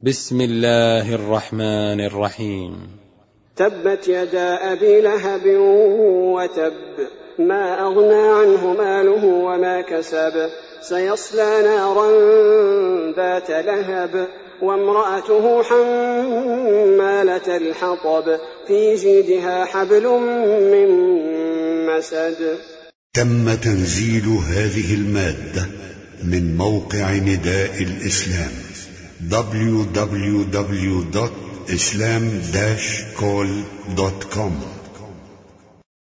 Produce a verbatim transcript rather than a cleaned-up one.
بسم الله الرحمن الرحيم. تبت يدا أبي لهب وتب، ما أغنى عنه ماله وما كسب، سيصلى نارا ذات لهب، وامرأته حمالة الحطب، في جيدها حبل من مسد. تم تنزيل هذه المادة من موقع نداء الإسلام دبليو دبليو دبليو دوت إسلام داش كول دوت كوم.